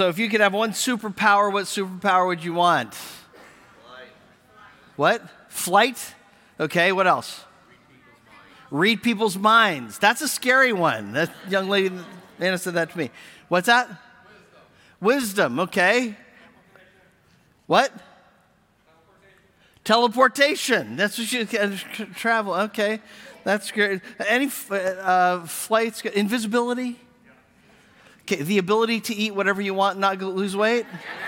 So if you could have one superpower, what superpower would you want? Flight. What? Flight? Okay, what else? Read people's minds. That's a scary one. That young lady, Anna said that to me. What's that? Wisdom, okay. What? Teleportation. That's what you travel. Okay, that's great. Any flights? Invisibility. Okay, the ability to eat whatever you want and not lose weight.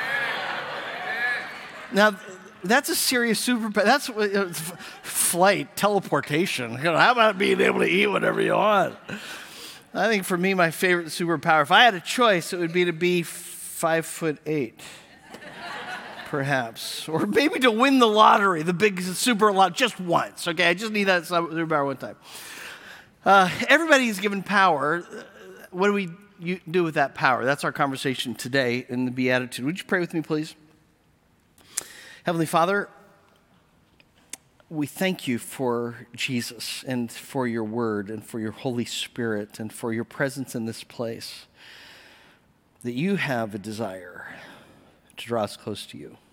Now, that's a serious superpower. That's flight, teleportation. How about being able to eat whatever you want? I think for me, my favorite superpower, if I had a choice, it would be to be 5'8". Perhaps. Or maybe to win the lottery, the big super lot, just once. Okay, I just need that superpower one time. Everybody's given power. What do we do with that power? That's our conversation today in the Beatitude. Would you pray with me, please? Heavenly Father, we thank you for Jesus and for your word and for your Holy Spirit and for your presence in this place, that you have a desire to draw us close to you.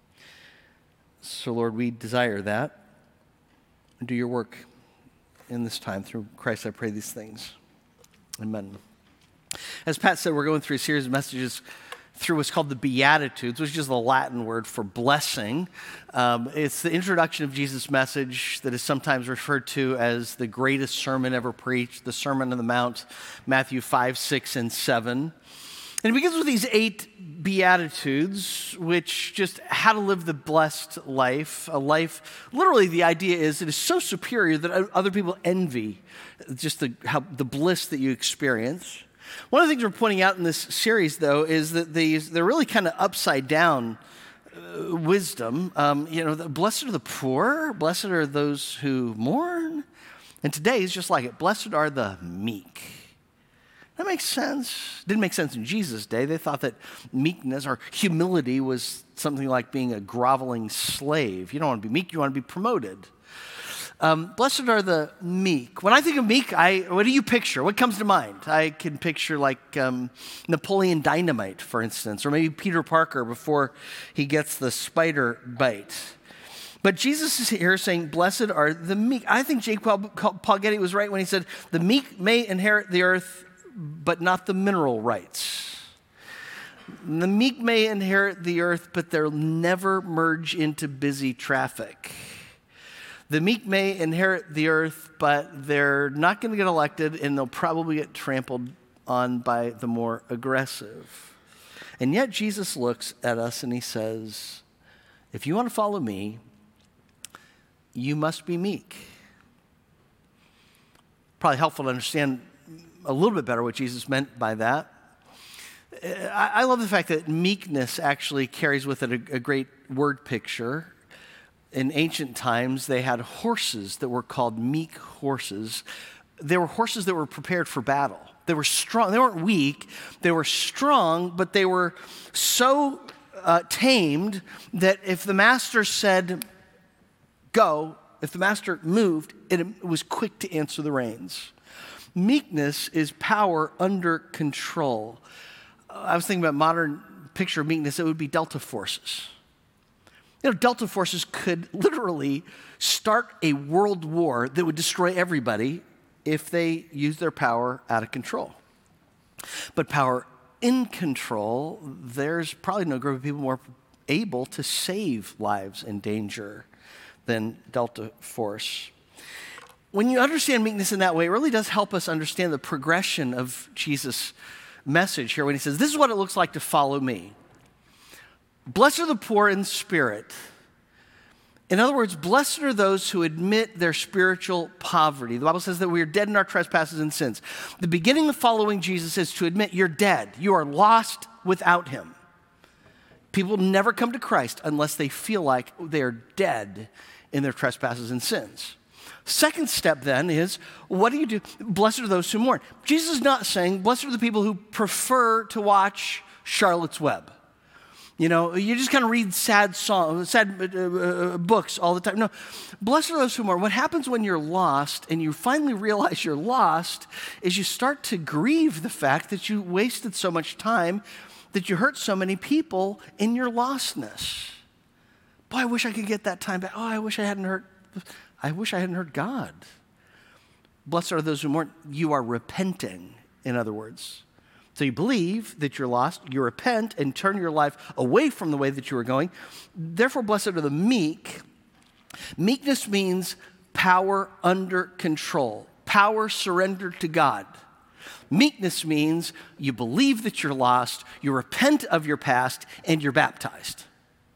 So, Lord, we desire that. Do your work in this time. Through Christ, I pray these things. Amen. As Pat said, we're going through a series of messages through what's called the Beatitudes, which is the Latin word for blessing. It's the introduction of Jesus' message that is sometimes referred to as the greatest sermon ever preached, the Sermon on the Mount, Matthew 5, 6, and 7. And it begins with these 8 Beatitudes, which just how to live the blessed life. A life, literally the idea is it is so superior that other people envy just the bliss that you experience. One of the things we're pointing out in this series, though, is that they're really kind of upside down wisdom. Blessed are the poor, blessed are those who mourn. And today is just like it. Blessed are the meek. That makes sense. Didn't make sense in Jesus' day. They thought that meekness or humility was something like being a groveling slave. You don't want to be meek, you want to be promoted. Blessed are the meek. When I think of meek, what do you picture? What comes to mind? I can picture like Napoleon Dynamite, for instance, or maybe Peter Parker before he gets the spider bite. But Jesus is here saying, blessed are the meek. I think J. Paul Getty was right when he said, the meek may inherit the earth, but not the mineral rights. The meek may inherit the earth, but they'll never merge into busy traffic. The meek may inherit the earth, but they're not going to get elected, and they'll probably get trampled on by the more aggressive. And yet Jesus looks at us and he says, if you want to follow me, you must be meek. Probably helpful to understand a little bit better what Jesus meant by that. I love the fact that meekness actually carries with it a great word picture. In ancient times, they had horses that were called meek horses. They were horses that were prepared for battle. They were strong. They weren't weak. They were strong, but they were so tamed that if the master said, go, if the master moved, it was quick to answer the reins. Meekness is power under control. I was thinking about modern picture of meekness, it would be Delta forces. Delta forces could literally start a world war that would destroy everybody if they used their power out of control. But power in control, there's probably no group of people more able to save lives in danger than Delta force. When you understand meekness in that way, it really does help us understand the progression of Jesus' message here when he says, this is what it looks like to follow me. Blessed are the poor in spirit. In other words, blessed are those who admit their spiritual poverty. The Bible says that we are dead in our trespasses and sins. The beginning of following Jesus is to admit you're dead. You are lost without him. People never come to Christ unless they feel like they are dead in their trespasses and sins. Second step then is, what do you do? Blessed are those who mourn. Jesus is not saying, blessed are the people who prefer to watch Charlotte's Web. You know, you just kind of read sad songs, books all the time. No, blessed are those who mourn. What happens when you're lost and you finally realize you're lost is you start to grieve the fact that you wasted so much time, that you hurt so many people in your lostness. Boy, I wish I could get that time back. Oh, I wish I hadn't hurt God. Blessed are those who mourn. You are repenting, in other words. So you believe that you're lost, you repent and turn your life away from the way that you were going. Therefore, blessed are the meek. Meekness means power under control, power surrendered to God. Meekness means you believe that you're lost, you repent of your past, and you're baptized.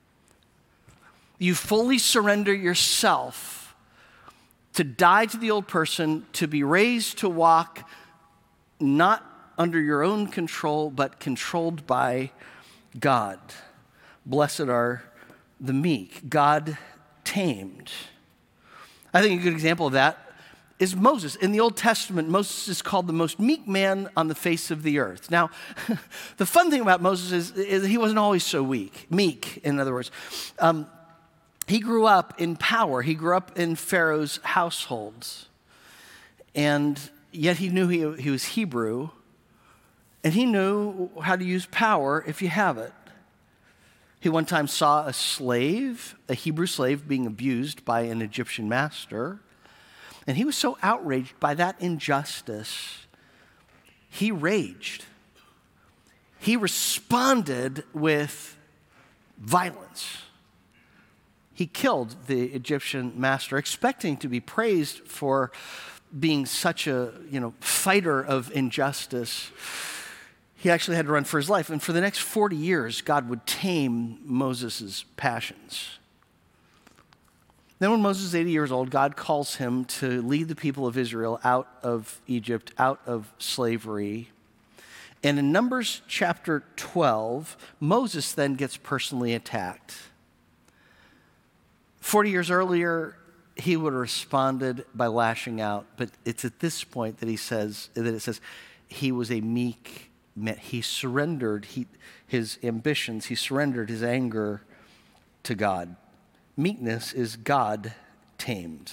You fully surrender yourself to die to the old person, to be raised to walk not under your own control, but controlled by God. Blessed are the meek, God tamed. I think a good example of that is Moses. In the Old Testament, Moses is called the most meek man on the face of the earth. Now, the fun thing about Moses is he wasn't always so meek, in other words. He grew up in power. He grew up in Pharaoh's households. And yet he knew he was Hebrew. And he knew how to use power if you have it. He one time saw a Hebrew slave, being abused by an Egyptian master. And he was so outraged by that injustice, he raged. He responded with violence. He killed the Egyptian master, expecting to be praised for being such a, fighter of injustice. He actually had to run for his life. And for the next 40 years, God would tame Moses' passions. Then when Moses is 80 years old, God calls him to lead the people of Israel out of Egypt, out of slavery. And in Numbers chapter 12, Moses then gets personally attacked. 40 years earlier, he would have responded by lashing out. But it's at this point that it says he was a meek man. He surrendered his ambitions. He surrendered his anger to God. Meekness is God tamed.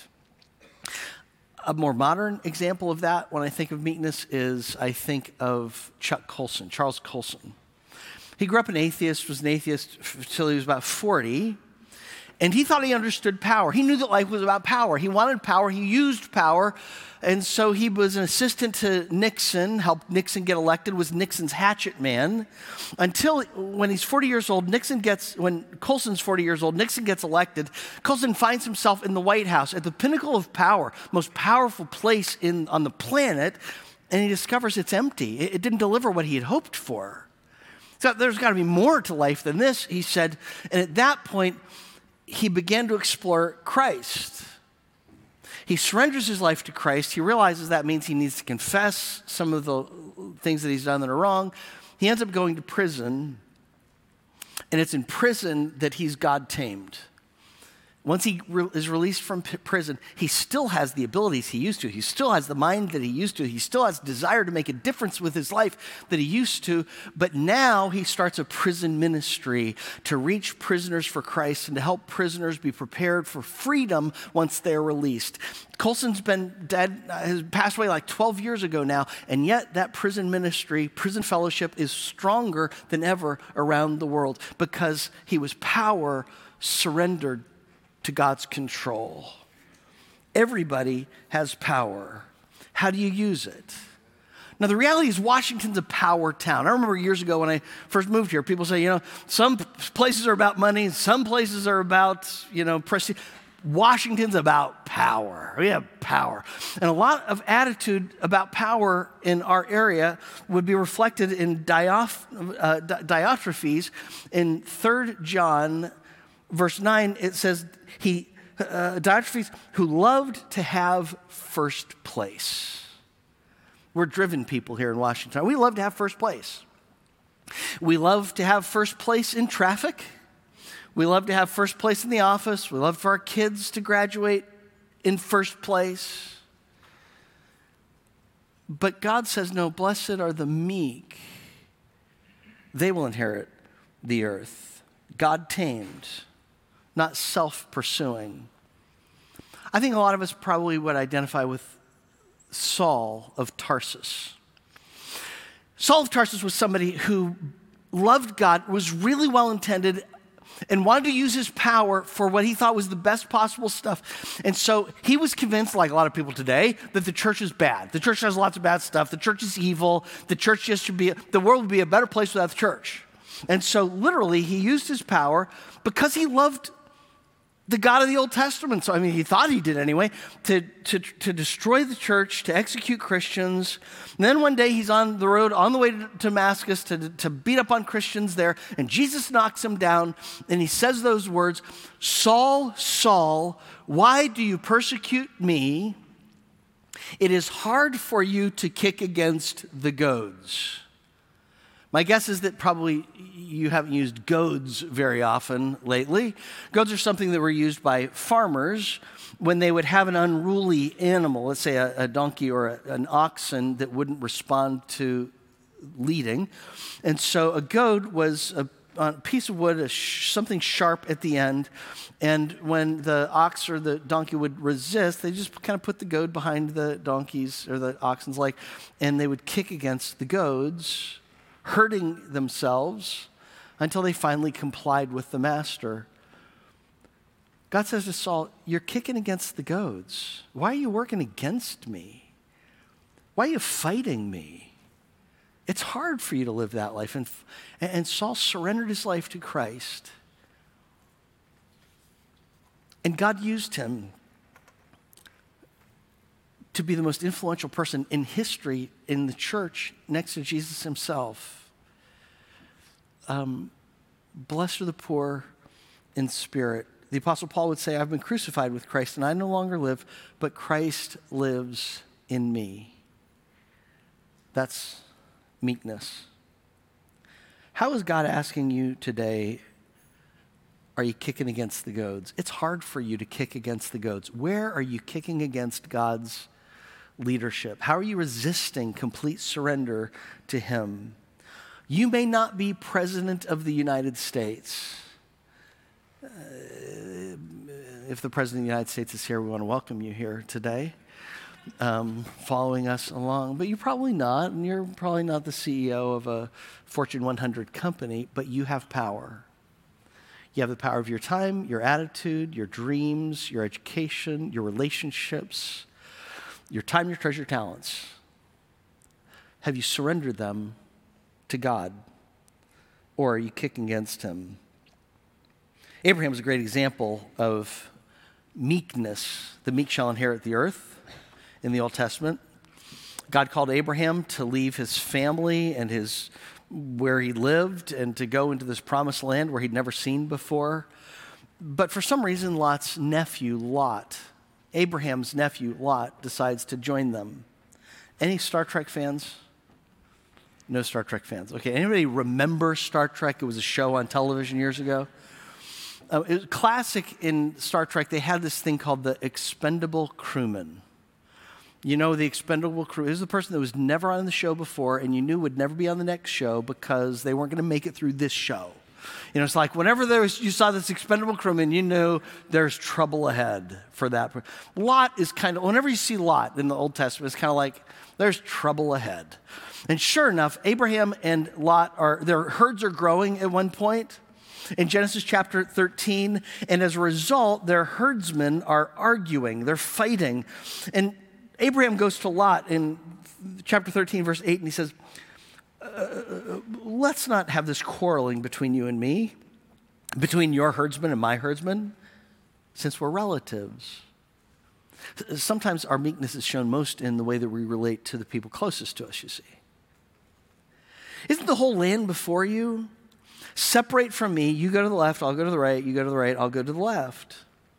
A more modern example of that, when I think of meekness, is I think of Charles Colson. He grew up an atheist, was an atheist until he was about 40. And he thought he understood power. He knew that life was about power. He wanted power. He used power. And so he was an assistant to Nixon, helped Nixon get elected, was Nixon's hatchet man. Until when he's 40 years old, when Colson's 40 years old, Nixon gets elected. Colson finds himself in the White House at the pinnacle of power, most powerful place on the planet, and he discovers it's empty. It didn't deliver what he had hoped for. So there's got to be more to life than this, he said. And at that point, he began to explore Christ. He surrenders his life to Christ. He realizes that means he needs to confess some of the things that he's done that are wrong. He ends up going to prison, and it's in prison that he's God tamed. Once he is released from prison, he still has the abilities he used to. He still has the mind that he used to. He still has desire to make a difference with his life that he used to. But now he starts a prison ministry to reach prisoners for Christ and to help prisoners be prepared for freedom once they're released. Colson's been dead, has passed away like 12 years ago now, and yet that prison ministry, prison fellowship is stronger than ever around the world because he was power surrendered to God's control. Everybody has power. How do you use it? Now, the reality is Washington's a power town. I remember years ago when I first moved here, people say, some places are about money, some places are about, prestige. Washington's about power. We have power. And a lot of attitude about power in our area would be reflected in Diotrephes. In 3 John verse 9, it says, Diotrephes, who loved to have first place. We're driven people here in Washington. We love to have first place. We love to have first place in traffic. We love to have first place in the office. We love for our kids to graduate in first place. But God says, no, blessed are the meek. They will inherit the earth. God tamed, not self-pursuing. I think a lot of us probably would identify with Saul of Tarsus. Saul of Tarsus was somebody who loved God, was really well-intended, and wanted to use his power for what he thought was the best possible stuff. And so he was convinced, like a lot of people today, that the church is bad. The church has lots of bad stuff. The church is evil. The church just should be, the world would be a better place without the church. And so literally he used his power because he loved the God of the Old Testament. So, he thought he did anyway, to destroy the church, to execute Christians. And then one day he's on the road, on the way to Damascus to beat up on Christians there. And Jesus knocks him down and he says those words, "Saul, Saul, why do you persecute me? It is hard for you to kick against the goads." My guess is that probably you haven't used goads very often lately. Goads are something that were used by farmers when they would have an unruly animal, let's say a donkey or an oxen that wouldn't respond to leading. And so a goad was a piece of wood, something sharp at the end. And when the ox or the donkey would resist, they just kind of put the goad behind the donkey's or the oxen's leg, and they would kick against the goads, hurting themselves until they finally complied with the master. God says to Saul, "You're kicking against the goads. Why are you working against me? Why are you fighting me? It's hard for you to live that life." And Saul surrendered his life to Christ. And God used him to be the most influential person in history in the church next to Jesus himself. Blessed are the poor in spirit. The Apostle Paul would say, "I've been crucified with Christ, and I no longer live, but Christ lives in me." That's meekness. How is God asking you today, are you kicking against the goads? It's hard for you to kick against the goads. Where are you kicking against God's leadership? How are you resisting complete surrender to him? You may not be president of the United States. If the president of the United States is here, we want to welcome you here today, following us along. But you're probably not, and you're probably not the CEO of a Fortune 100 company, but you have power. You have the power of your time, your attitude, your dreams, your education, your relationships, your time, your treasure, talents. Have you surrendered them to God? Or are you kicking against him? Abraham is a great example of meekness. The meek shall inherit the earth in the Old Testament. God called Abraham to leave his family and where he lived and to go into this promised land where he'd never seen before. But for some reason, Lot's nephew, Abraham's nephew, Lot, decides to join them. Any Star Trek fans? No Star Trek fans. Okay, anybody remember Star Trek? It was a show on television years ago. It was classic in Star Trek. They had this thing called the expendable crewman. You know, the expendable crew is the person that was never on the show before and you knew would never be on the next show because they weren't going to make it through this show. You know, it's like whenever you saw this expendable crewman, you knew there's trouble ahead for that. Lot is kind of, whenever you see Lot in the Old Testament, it's kind of like there's trouble ahead. And sure enough, Abraham and Lot their herds are growing at one point in Genesis chapter 13. And as a result, their herdsmen are arguing, they're fighting. And Abraham goes to Lot in chapter 13, verse 8, and he says, let's not have this quarreling between you and me, between your herdsman and my herdsman, since we're relatives. Sometimes our meekness is shown most in the way that we relate to the people closest to us, you see. Isn't the whole land before you? Separate from me, you go to the left, I'll go to the right, you go to the right, I'll go to the left.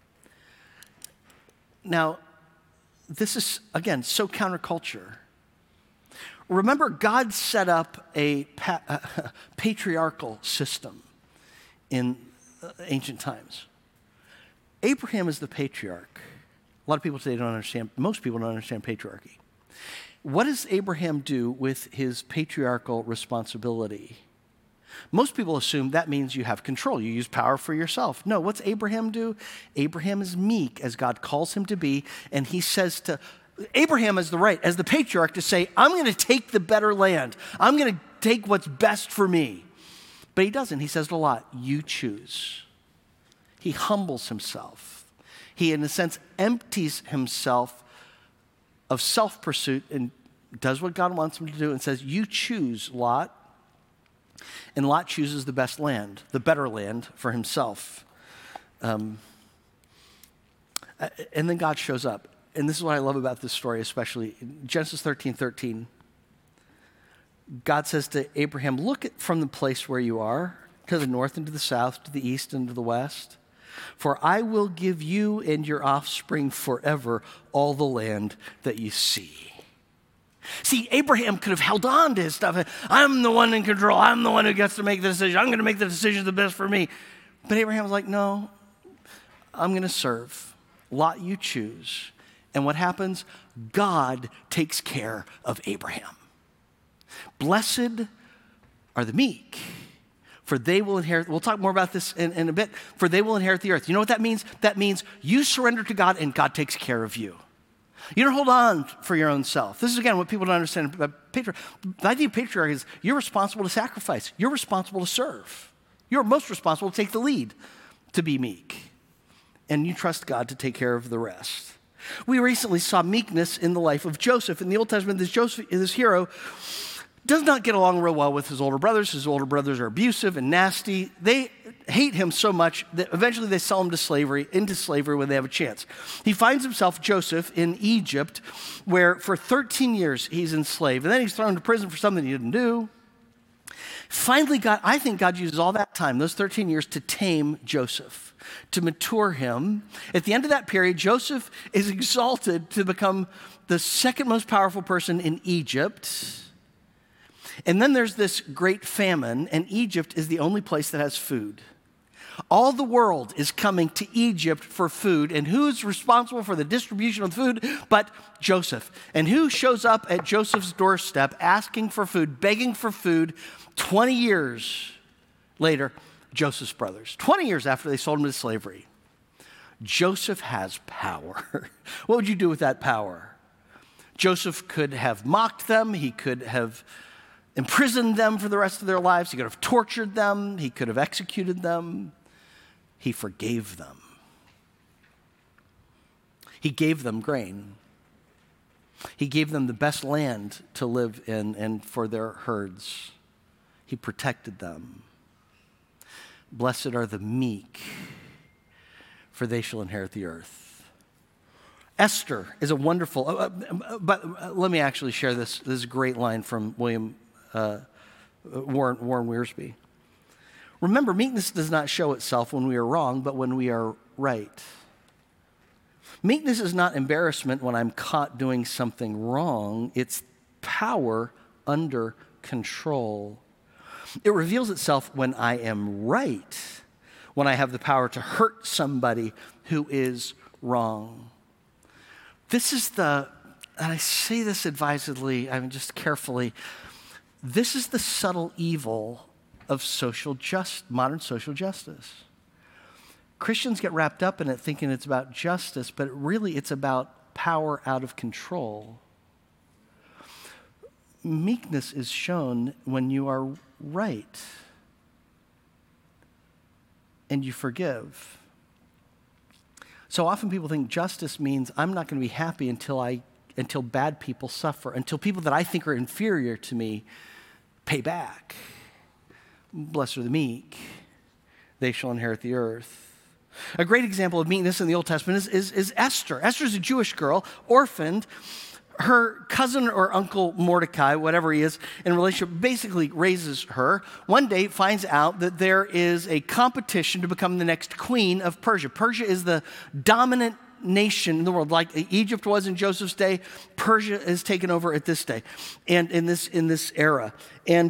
Now, this is, again, so counterculture. Remember, God set up a patriarchal system in ancient times. Abraham is the patriarch. A lot of people today don't understand, most people don't understand patriarchy. What does Abraham do with his patriarchal responsibility? Most people assume that means you have control. You use power for yourself. No, what's Abraham do? Abraham is meek as God calls him to be, and he says to Abraham has the right, as the patriarch, to say, I'm going to take the better land. I'm going to take what's best for me. But he doesn't. He says to Lot, you choose. He humbles himself. He, in a sense, empties himself of self-pursuit and does what God wants him to do and says, you choose, Lot. And Lot chooses the best land, the better land for himself. And then God shows up. And this is what I love about this story, especially in Genesis 13:13. God says to Abraham, look from the place where you are, to the north and to the south, to the east and to the west. For I will give you and your offspring forever all the land that you see. See, Abraham could have held on to his stuff. I'm the one in control. I'm the one who gets to make the decision. I'm going to make the decision the best for me. But Abraham was like, no, I'm going to serve. Lot, you choose. And what happens? God takes care of Abraham. Blessed are the meek, for they will inherit. We'll talk more about this in a bit. For they will inherit the earth. You know what that means? That means you surrender to God and God takes care of you. You don't hold on for your own self. This is, again, what people don't understand about patriarchy. The idea of patriarchy is you're responsible to sacrifice. You're responsible to serve. You're most responsible to take the lead, to be meek. And you trust God to take care of the rest. We recently saw meekness in the life of Joseph. In the Old Testament, this hero does not get along real well with his older brothers. His older brothers are abusive and nasty. They hate him so much that eventually they sell him into slavery when they have a chance. He finds himself, Joseph, in Egypt, where for 13 years he's enslaved. And then he's thrown to prison for something he didn't do. Finally, I think God uses all that time, those 13 years, to tame Joseph, to mature him. At the end of that period, Joseph is exalted to become the second most powerful person in Egypt. And then there's this great famine, and Egypt is the only place that has food. All the world is coming to Egypt for food, and who's responsible for the distribution of food but Joseph? And who shows up at Joseph's doorstep asking for food, begging for food 20 years later? Joseph's brothers. 20 years after they sold him to slavery. Joseph has power. What would you do with that power? Joseph could have mocked them. He could have imprisoned them for the rest of their lives. He could have tortured them. He could have executed them. He forgave them. He gave them grain. He gave them the best land to live in and for their herds. He protected them. Blessed are the meek, for they shall inherit the earth. Esther is a wonderful, but let me actually share this great line from Warren Wiersbe. Remember, meekness does not show itself when we are wrong, but when we are right. Meekness is not embarrassment when I'm caught doing something wrong. It's power under control. It reveals itself when I am right, when I have the power to hurt somebody who is wrong. This is and I say this advisedly, I mean just carefully, this is the subtle evil of modern social justice. Christians get wrapped up in it thinking it's about justice, but really it's about power out of control. Meekness is shown when you are right and you forgive. So often people think justice means I'm not going to be happy until bad people suffer, until people that I think are inferior to me pay back. Blessed are the meek, they shall inherit the earth. A great example of meekness in the Old Testament is Esther. Esther's a Jewish girl, orphaned. Her cousin or uncle Mordecai, whatever he is, in a relationship, basically raises her. One day finds out that there is a competition to become the next queen of Persia. Persia is the dominant nation in the world, like Egypt was in Joseph's day. Persia is taken over at this day, and in this era. And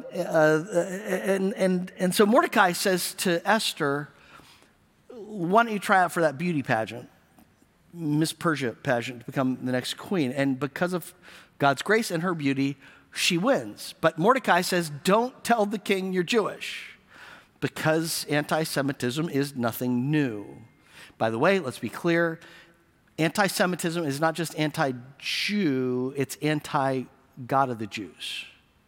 so Mordecai says to Esther, "Why don't you try out for that beauty pageant, Miss Persia pageant, to become the next queen?" And because of God's grace and her beauty, she wins. But Mordecai says, don't tell the king you're Jewish, because anti-Semitism is nothing new. By the way, let's be clear, anti-Semitism is not just anti-Jew, it's anti-God of the Jews.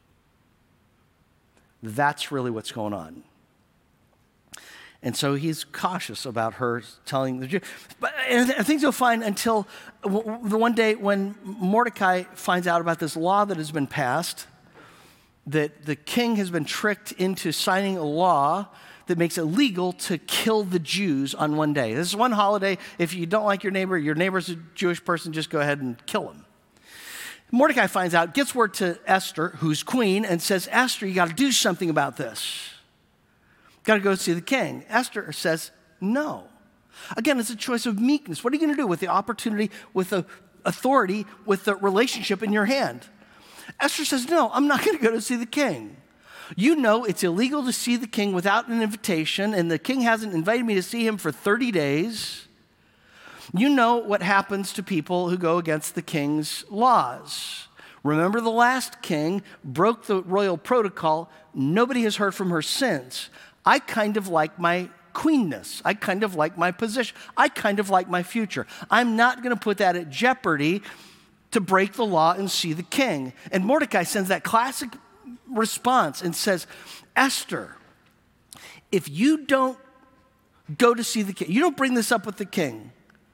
That's really what's going on. And so he's cautious about her telling the Jew. And things you'll find until the one day when Mordecai finds out about this law that has been passed, that the king has been tricked into signing a law that makes it legal to kill the Jews on one day. This is one holiday. If you don't like your neighbor's a Jewish person, just go ahead and kill him. Mordecai finds out, gets word to Esther, who's queen, and says, Esther, you got to do something about this. Got to go see the king. Esther says, no. Again, it's a choice of meekness. What are you going to do with the opportunity, with the authority, with the relationship in your hand? Esther says, no, I'm not going to go to see the king. You know it's illegal to see the king without an invitation, and the king hasn't invited me to see him for 30 days. You know what happens to people who go against the king's laws. Remember, the last king broke the royal protocol. Nobody has heard from her since. I kind of like my queenness. I kind of like my position. I kind of like my future. I'm not going to put that at jeopardy to break the law and see the king. And Mordecai sends that classic response and says, Esther, if you don't go to see the king, you don't bring this up with the king,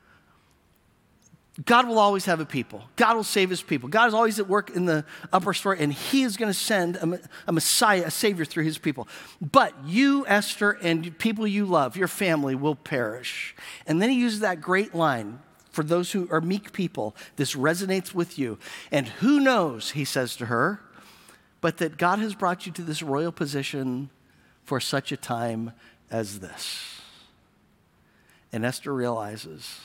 God will always have a people. God will save his people. God is always at work in the upper story, and he is going to send a Messiah, a Savior through his people. But you, Esther, and people you love, your family, will perish. And then he uses that great line, for those who are meek people, this resonates with you. And who knows, he says to her, but that God has brought you to this royal position for such a time as this. And Esther realizes,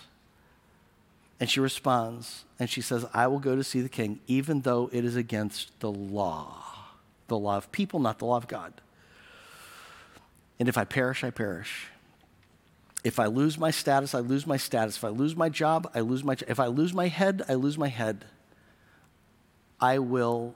and she responds, and she says, I will go to see the king, even though it is against the law of people, not the law of God. And if I perish, I perish. If I lose my status, I lose my status. If I lose my job, I lose my job. If I lose my head, I lose my head. I will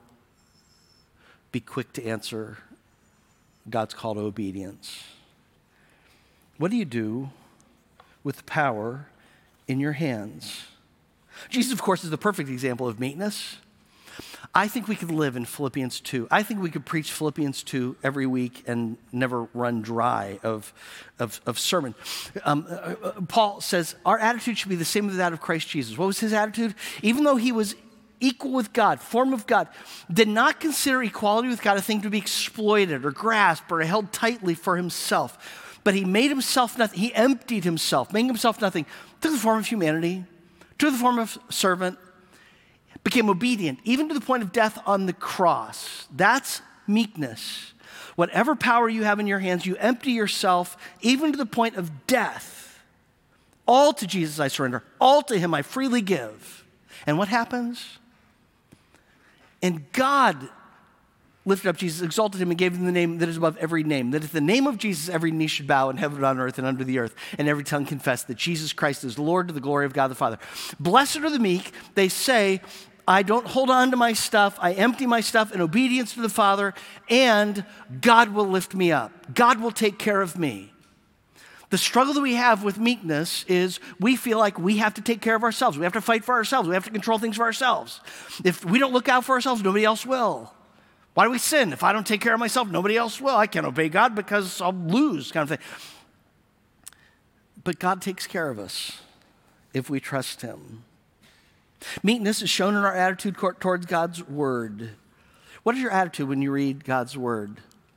be quick to answer God's call to obedience. What do you do with the power in your hands? Jesus, of course, is the perfect example of meekness. I think we could live in Philippians 2. I think we could preach Philippians 2 every week and never run dry of sermon. Paul says our attitude should be the same as that of Christ Jesus. What was his attitude? Even though he was equal with God, form of God, did not consider equality with God a thing to be exploited or grasped or held tightly for himself. But he made himself nothing. He emptied himself, making himself nothing, took the form of humanity, took the form of servant, became obedient, even to the point of death on the cross. That's meekness. Whatever power you have in your hands, you empty yourself, even to the point of death. All to Jesus I surrender. All to him I freely give. And what happens? And God lifted up Jesus, exalted him, and gave him the name that is above every name, that at the name of Jesus every knee should bow in heaven and on earth and under the earth, and every tongue confess that Jesus Christ is Lord to the glory of God the Father. Blessed are the meek. They say, I don't hold on to my stuff. I empty my stuff in obedience to the Father, and God will lift me up. God will take care of me. The struggle that we have with meekness is we feel like we have to take care of ourselves. We have to fight for ourselves. We have to control things for ourselves. If we don't look out for ourselves, nobody else will. Why do we sin? If I don't take care of myself, nobody else will. I can't obey God because I'll lose, kind of thing. But God takes care of us if we trust him. Meekness is shown in our attitude towards God's word. What is your attitude when you read God's word?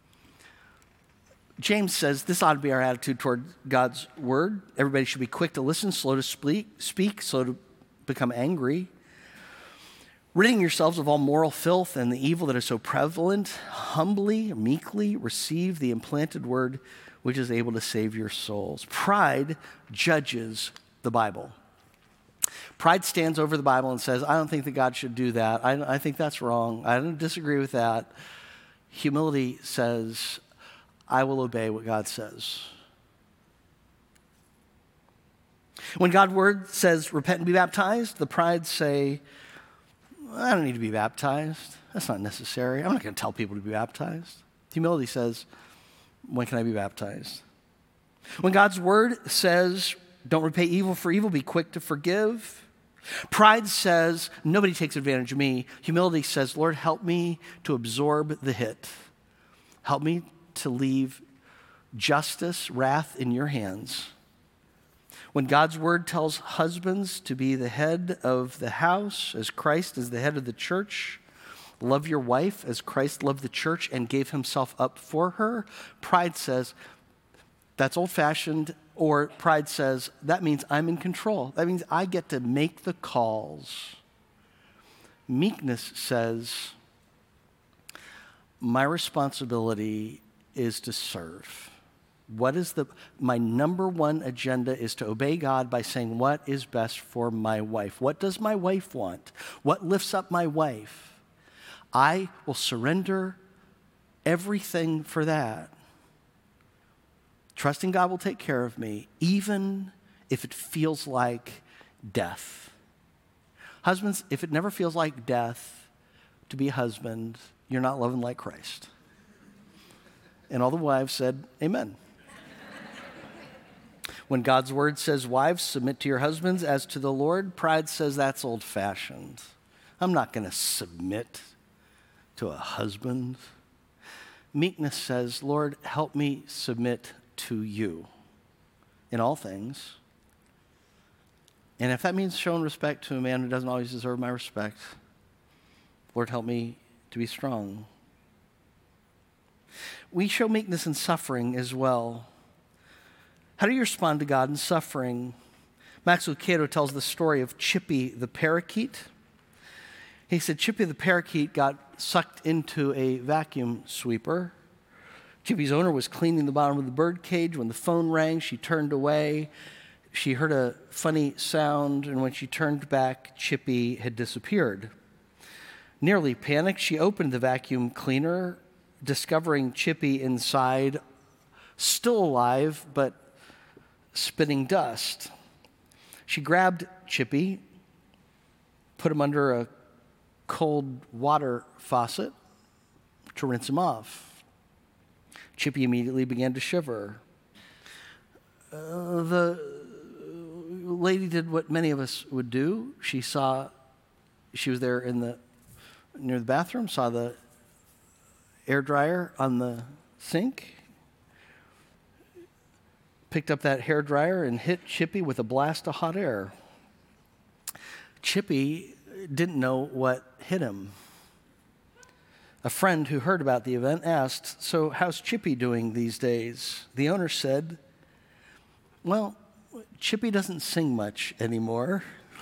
James says this ought to be our attitude toward God's word. Everybody should be quick to listen, slow to speak, slow to become angry. Ridding yourselves of all moral filth and the evil that is so prevalent, humbly, meekly receive the implanted word which is able to save your souls. Pride judges the Bible. Pride stands over the Bible and says, I don't think that God should do that. I think that's wrong. I don't disagree with that. Humility says, I will obey what God says. When God's word says, repent and be baptized, the pride say, I don't need to be baptized. That's not necessary. I'm not going to tell people to be baptized. Humility says, when can I be baptized? When God's word says, don't repay evil for evil, be quick to forgive. Pride says, nobody takes advantage of me. Humility says, Lord, help me to absorb the hit. Help me to leave justice, wrath in your hands. When God's word tells husbands to be the head of the house as Christ is the head of the church, love your wife as Christ loved the church and gave himself up for her, pride says, that's old-fashioned, or pride says, that means I'm in control. That means I get to make the calls. Meekness says, my responsibility is to serve. My number one agenda is to obey God by saying what is best for my wife. What does my wife want? What lifts up my wife? I will surrender everything for that. Trusting God will take care of me, even if it feels like death. Husbands, if it never feels like death to be a husband, you're not loving like Christ. And all the wives said, amen. When God's word says, wives, submit to your husbands as to the Lord, pride says that's old-fashioned. I'm not going to submit to a husband. Meekness says, Lord, help me submit to you in all things. And if that means showing respect to a man who doesn't always deserve my respect, Lord, help me to be strong. We show meekness in suffering as well. How do you respond to God in suffering? Max Lucado tells the story of Chippy the parakeet. He said Chippy the parakeet got sucked into a vacuum sweeper. Chippy's owner was cleaning the bottom of the bird cage. When the phone rang, she turned away. She heard a funny sound, and when she turned back, Chippy had disappeared. Nearly panicked, she opened the vacuum cleaner, discovering Chippy inside, still alive, but spitting dust. She grabbed Chippy, put him under a cold water faucet to rinse him off. Chippy immediately began to shiver. The lady did what many of us would do. She was there near the bathroom, saw the air dryer on the sink, picked up that hair dryer and hit Chippy with a blast of hot air. Chippy didn't know what hit him. A friend who heard about the event asked, so how's Chippy doing these days? The owner said, well, Chippy doesn't sing much anymore.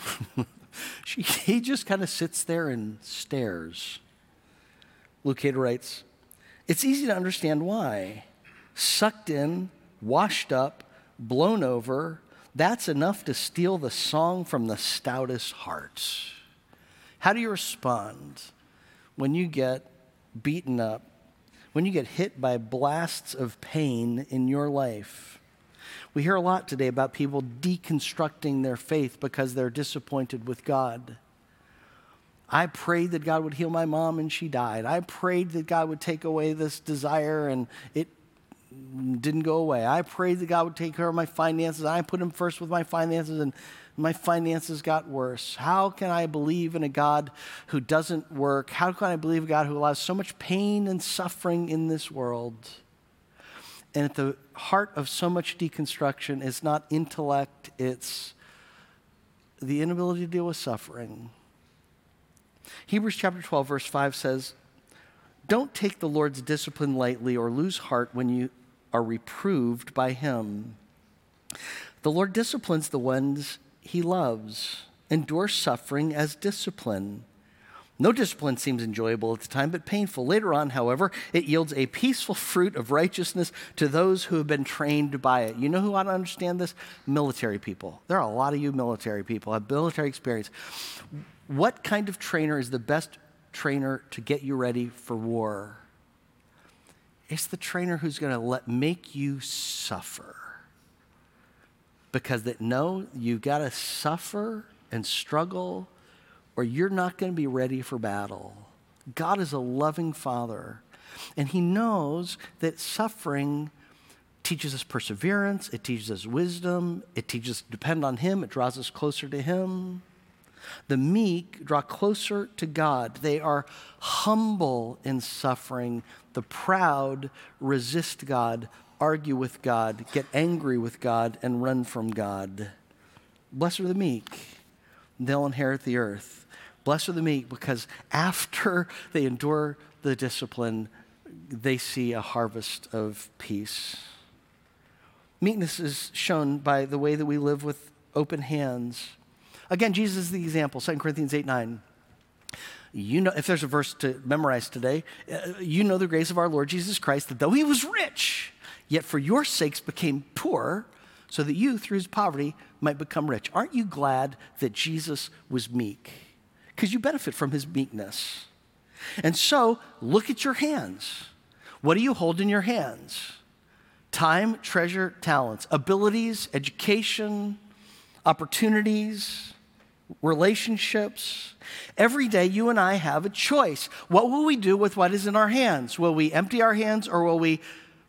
He just kind of sits there and stares. Lucado writes, it's easy to understand why. Sucked in, washed up, blown over, that's enough to steal the song from the stoutest hearts. How do you respond when you get beaten up, when you get hit by blasts of pain in your life? We hear a lot today about people deconstructing their faith because they're disappointed with God. I prayed that God would heal my mom and she died. I prayed that God would take away this desire and it didn't go away. I prayed that God would take care of my finances. I put him first with my finances and my finances got worse. How can I believe in a God who doesn't work? How can I believe in a God who allows so much pain and suffering in this world? And at the heart of so much deconstruction is not intellect, it's the inability to deal with suffering. Hebrews chapter 12, verse 5 says, don't take the Lord's discipline lightly or lose heart when you are reproved by him. The Lord disciplines the ones he loves. Endure suffering as discipline. No discipline seems enjoyable at the time, but painful. Later on, however, it yields a peaceful fruit of righteousness to those who have been trained by it. You know who ought to understand this? Military people. There are a lot of you military people, have military experience. What kind of trainer is the best trainer to get you ready for war? It's the trainer who's going to make you suffer. Because you've got to suffer and struggle or you're not going to be ready for battle. God is a loving Father, and he knows that suffering teaches us perseverance, it teaches us wisdom, it teaches us to depend on him, it draws us closer to him. The meek draw closer to God. They are humble in suffering. The proud resist God, argue with God, get angry with God, and run from God. Blessed are the meek. They'll inherit the earth. Blessed are the meek, because after they endure the discipline, they see a harvest of peace. Meekness is shown by the way that we live with open hands. Again, Jesus is the example, 2 Corinthians 8:9. You know, if there's a verse to memorize today, you know the grace of our Lord Jesus Christ, that though he was rich, yet for your sakes became poor, so that you, through his poverty, might become rich. Aren't you glad that Jesus was meek? Because you benefit from his meekness. And so, look at your hands. What do you hold in your hands? Time, treasure, talents, abilities, education, opportunities, relationships. Every day you and I have a choice. What will we do with what is in our hands? Will we empty our hands, or will we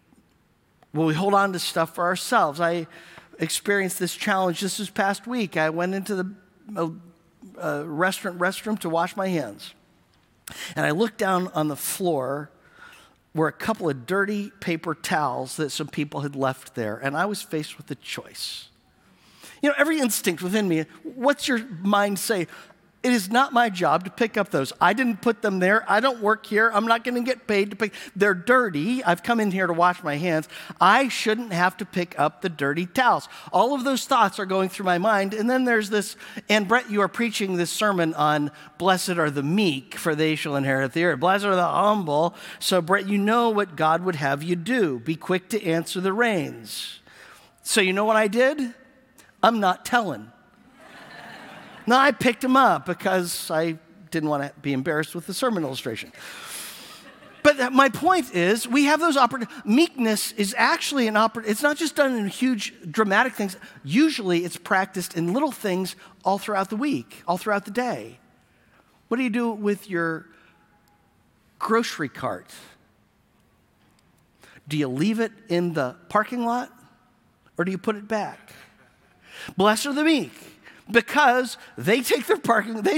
hold on to stuff for ourselves? I experienced this challenge just this past week. I went into the restroom to wash my hands. And I looked down on the floor were a couple of dirty paper towels that some people had left there, and I was faced with a choice. You know, every instinct within me, what's your mind say? It is not my job to pick up those. I didn't put them there. I don't work here. I'm not going to get paid to pick. They're dirty. I've come in here to wash my hands. I shouldn't have to pick up the dirty towels. All of those thoughts are going through my mind. And then there's this, and Brett, you are preaching this sermon on blessed are the meek, for they shall inherit the earth. Blessed are the humble. So Brett, you know what God would have you do. Be quick to answer the reins. So you know what I did? I'm not telling. No, I picked him up because I didn't want to be embarrassed with the sermon illustration. But my point is, we have those opportunities. Meekness is actually an opportunity. It's not just done in huge, dramatic things. Usually it's practiced in little things all throughout the week, all throughout the day. What do you do with your grocery cart? Do you leave it in the parking lot, or do you put it back? Blessed are the meek, because they take their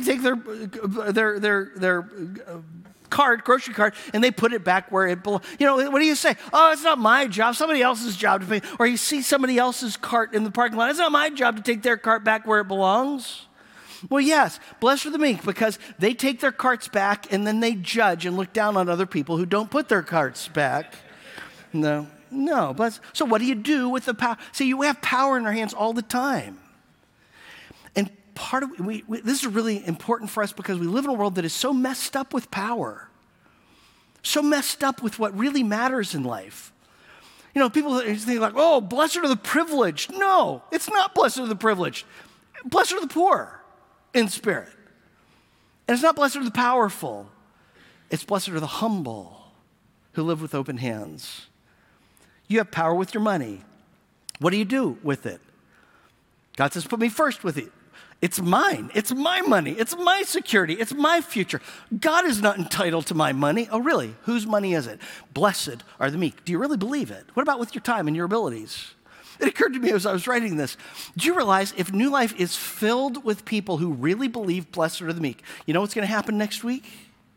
grocery cart, and they put it back where it belongs. You know, what do you say? Oh, it's not my job, somebody else's job to pay. Or you see somebody else's cart in the parking lot. It's not my job to take their cart back where it belongs. Well, yes, blessed are the meek, because they take their carts back, and then they judge and look down on other people who don't put their carts back. No, but so what do you do with the power? See, we have power in our hands all the time. And part of this is really important for us, because we live in a world that is so messed up with power, so messed up with what really matters in life. You know, people think like, oh, blessed are the privileged. No, it's not blessed are the privileged. Blessed are the poor in spirit. And it's not blessed are the powerful. It's blessed are the humble who live with open hands. You have power with your money. What do you do with it? God says, put me first with it. It's mine. It's my money. It's my security. It's my future. God is not entitled to my money. Oh, really? Whose money is it? Blessed are the meek. Do you really believe it? What about with your time and your abilities? It occurred to me as I was writing this. Do you realize if New Life is filled with people who really believe blessed are the meek, you know what's going to happen next week?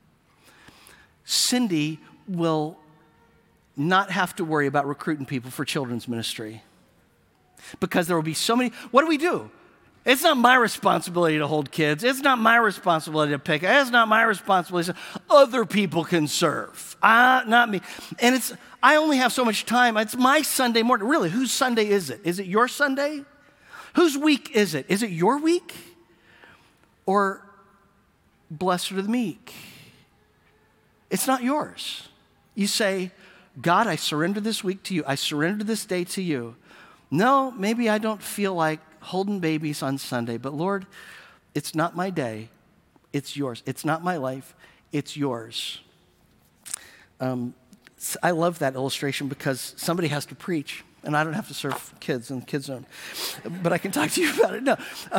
Cindy will not have to worry about recruiting people for children's ministry, because there will be so many. What do? It's not my responsibility to hold kids. It's not my responsibility to pick. It's not my responsibility. Other people can serve, not me. And I only have so much time. It's my Sunday morning. Really, whose Sunday is it? Is it your Sunday? Whose week is it? Is it your week? Or blessed are the meek? It's not yours. You say, God, I surrender this week to you. I surrender this day to you. No, maybe I don't feel like holding babies on Sunday, but Lord, it's not my day. It's yours. It's not my life. It's yours. I love that illustration because somebody has to preach, and I don't have to serve kids in the kids zone, but I can talk to you about it. No,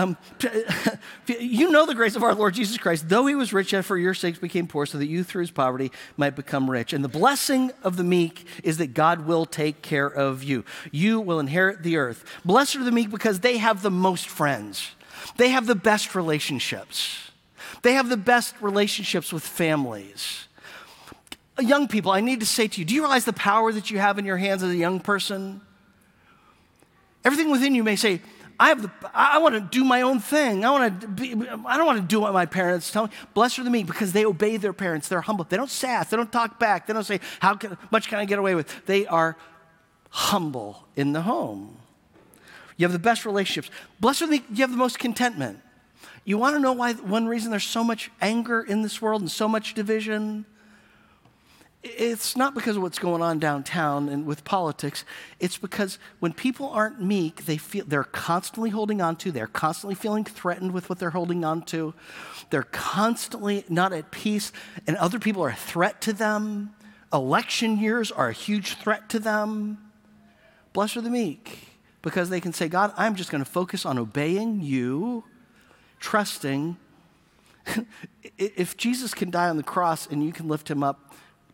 you know the grace of our Lord Jesus Christ, though he was rich, yet for your sakes became poor, so that you through his poverty might become rich. And the blessing of the meek is that God will take care of you. You will inherit the earth. Blessed are the meek because they have the most friends. They have the best relationships. They have the best relationships with families. Young people, I need to say to you, do you realize the power that you have in your hands as a young person? Everything within you may say, I want to do my own thing. I don't want to do what my parents tell me. Blessed are the meek because they obey their parents. They're humble. They don't sass. They don't talk back. They don't say, much can I get away with? They are humble in the home. You have the best relationships. Blessed are the meek, you have the most contentment. You want to know why one reason there's so much anger in this world and so much division? It's not because of what's going on downtown and with politics. It's because when people aren't meek, they're constantly holding on to, they're constantly feeling threatened with what they're holding on to. They're constantly not at peace, and other people are a threat to them. Election years are a huge threat to them. Blessed are the meek, because they can say, God, I'm just going to focus on obeying you, trusting. If Jesus can die on the cross and you can lift him up,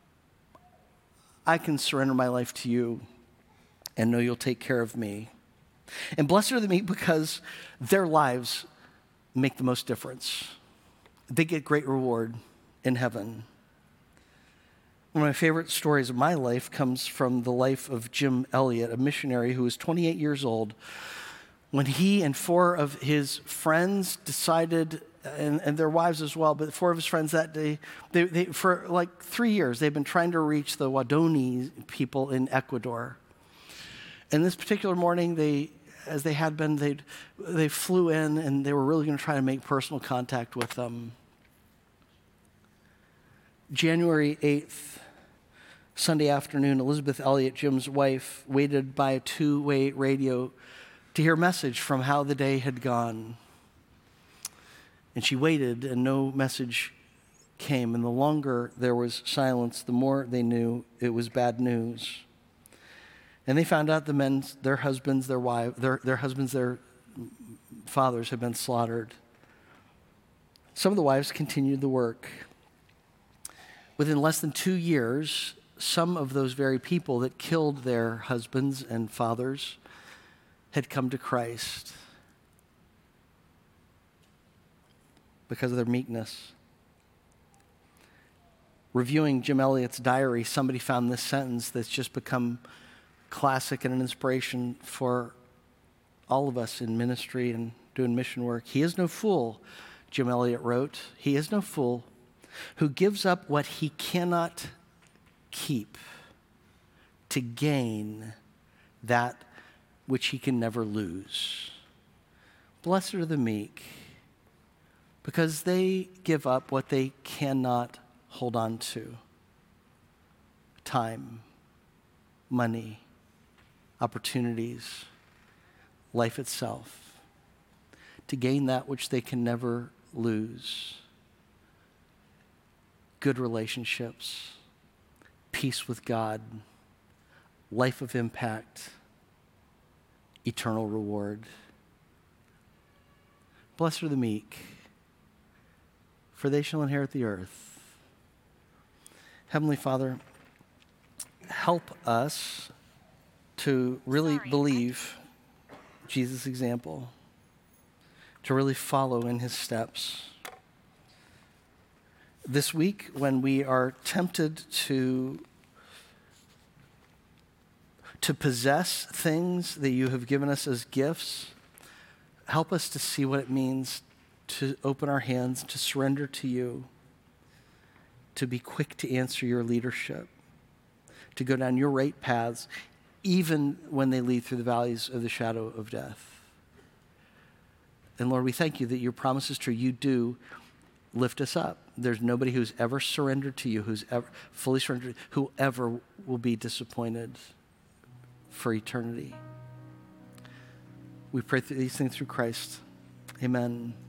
I can surrender my life to you and know you'll take care of me. And blessed are the meek because their lives make the most difference. They get great reward in heaven. One of my favorite stories of my life comes from the life of Jim Elliot, a missionary who was 28 years old when he and 4 of his friends decided, and their wives as well, but 4 of his friends that day, they for like 3 years, they've been trying to reach the Wadoni people in Ecuador. And this particular morning, they flew in and they were really going to try to make personal contact with them. January 8th, Sunday afternoon, Elizabeth Elliot, Jim's wife, waited by a 2-way radio to hear a message from how the day had gone. And she waited, and no message came. And the longer there was silence, the more they knew it was bad news. And they found out their husbands, their fathers had been slaughtered. Some of the wives continued the work. Within less than 2 years, some of those very people that killed their husbands and fathers had come to Christ because of their meekness. Reviewing Jim Elliot's diary, somebody found this sentence that's just become classic and an inspiration for all of us in ministry and doing mission work. He is no fool, Jim Elliot wrote. He is no fool who gives up what he cannot keep to gain that which he can never lose. Blessed are the meek, because they give up what they cannot hold on to. Time, money, opportunities, life itself, to gain that which they can never lose. Good relationships, peace with God, life of impact, eternal reward. Blessed are the meek, for they shall inherit the earth. Heavenly Father, help us to really believe Jesus' example, to really follow in his steps. This week, when we are tempted to possess things that you have given us as gifts, help us to see what it means to open our hands, to surrender to you, to be quick to answer your leadership, to go down your right paths, even when they lead through the valleys of the shadow of death. And Lord, we thank you that your promise is true. You do lift us up. There's nobody who's ever surrendered to you, who's ever fully surrendered, who ever will be disappointed for eternity. We pray these things through Christ. Amen.